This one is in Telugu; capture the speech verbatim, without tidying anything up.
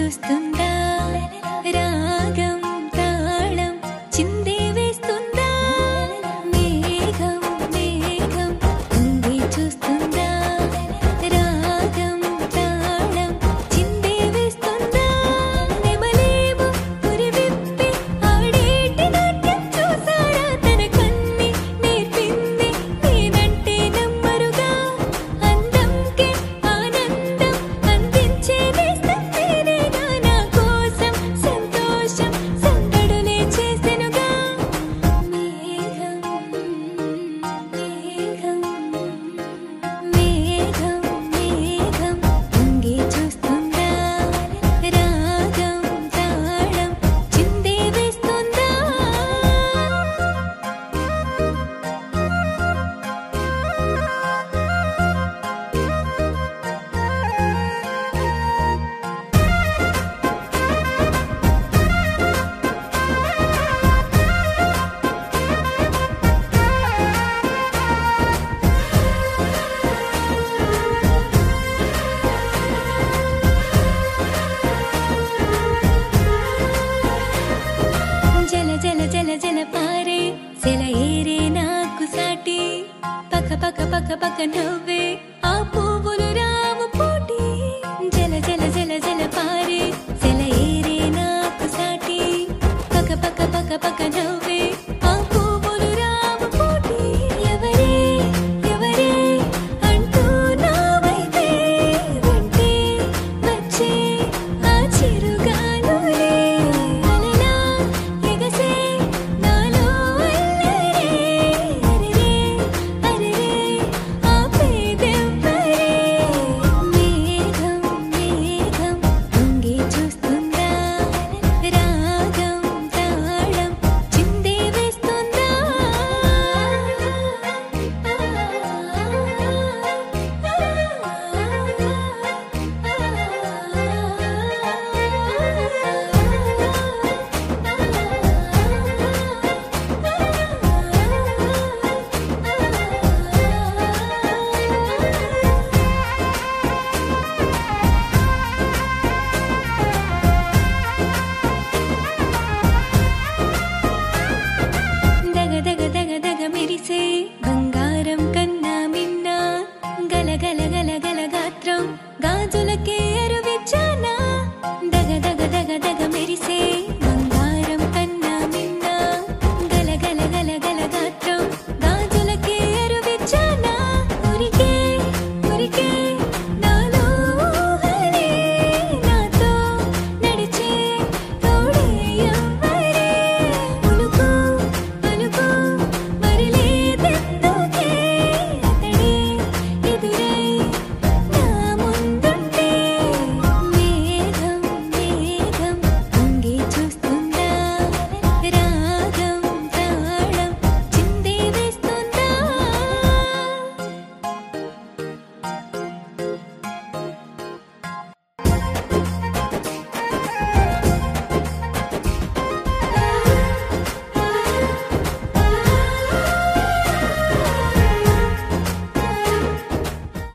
చూస్తుందా రాగం తాళం చిందే వేస్తుందా మేఘం మేఘం ఉండి చూస్తుందా రాగం తాళం చిందే వేస్తుందా నెమలేమో పురి విప్పి ఆడేటి నాట్యం చూసాడా తన కన్ని నేర్పింది నేనంటే నమ్మరుగా అందంకే ఆనందం అందించే వేస్తుందేనేగా నా కోసం సంతోషం సందడులే చేసెనుగా మేఘం మేఘం మేఘం మేఘం ఉంగి చూస్తుందా రాగం తాళం చిందే వేస్తుందా జల జల జల జల పారే సెల ఏరే నాకు సాటి పక్క పక్క పక్క పక్క నవ్వే